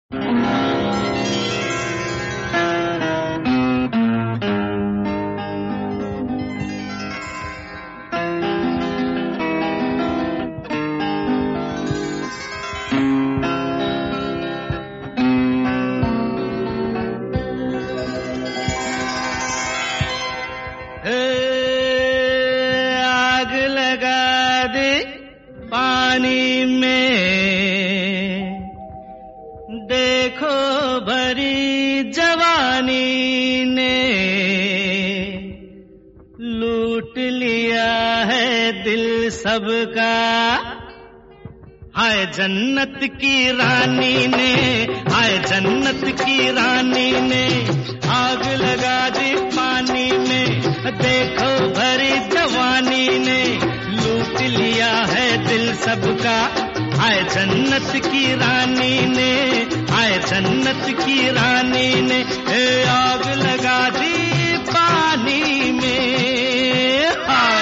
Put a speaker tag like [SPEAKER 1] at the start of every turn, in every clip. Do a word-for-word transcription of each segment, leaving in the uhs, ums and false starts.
[SPEAKER 1] आग लगा दे पानी में, देखो भरी जवानी ने लूट लिया है दिल सबका। हाय जन्नत की रानी ने, हाय जन्नत की रानी ने आग लगा दी पानी में, देखो भरी जवानी ने लूट लिया है दिल सबका। हाय जन्नत की रानी ने, हाय जन्नत की रानी ने आग लगा दी पानी में। हाय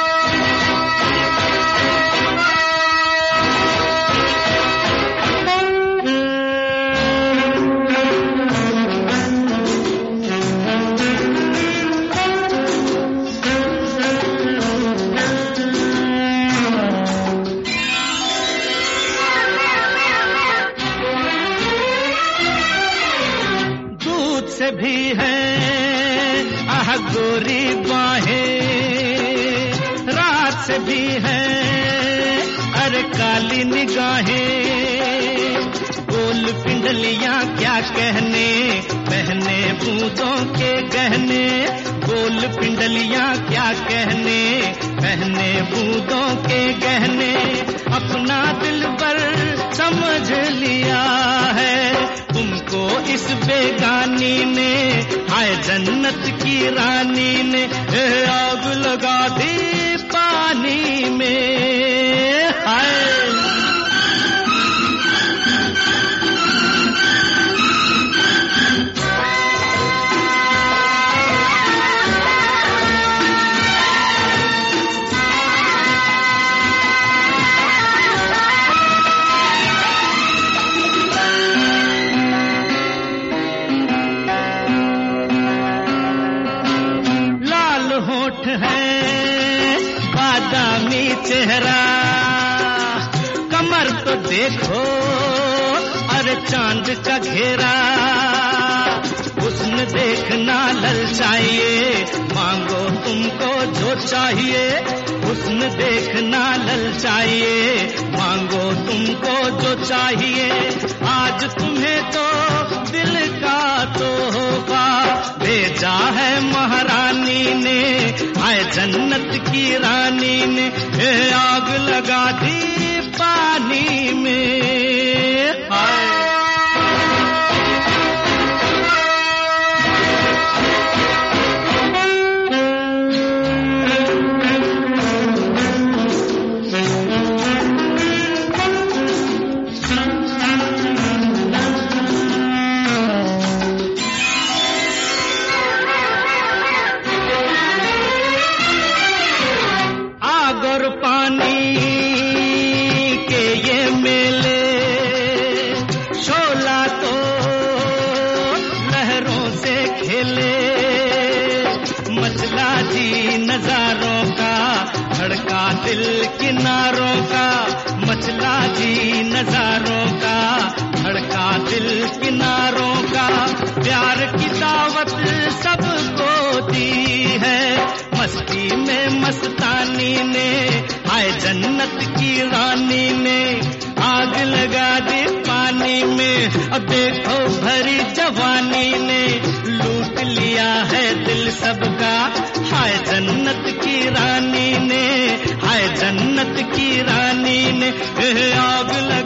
[SPEAKER 1] से भी है आह गोरी बाहें, रात से भी है अरे काली निगाहें। गोल पिंडलियां क्या कहने, पहने बूंदों के गहने। गोल पिंडलियां क्या कहने, पहने बूंदों के गहने। अपना दिल पर समझ लिया है तुमको इस बेगानी ने। हाय जन्नत की रानी ने आग लगा दी पानी में। हाय होठ है बादामी चेहरा, कमर तो देखो अरे चांद का घेरा। हुस्न देखना ललचाइए, मांगो तुमको जो चाहिए। हुस्न देखना ललचाइए, मांगो तुमको जो चाहिए। आज तुम्हें तो दिल का तोहफा भेजा है महारानी ने। हाय जन्नत की रानी ने आग लगा दी पानी में। हाय पानी के ये मेले, शोला तो लहरों से खेले। मचला जी नजारों का, धड़का दिल किनारों का। मचला जी नजारों का, धड़का दिल किनारों का। प्यार की दावत सबको दी है मस्ती में मस्तानी ने। हाय जन्नत की रानी ने आग लगा दी पानी में। अब देखो भरी जवानी ने लूट लिया है दिल सबका। हाय जन्नत की रानी ने, हाय जन्नत की रानी ने आग लगा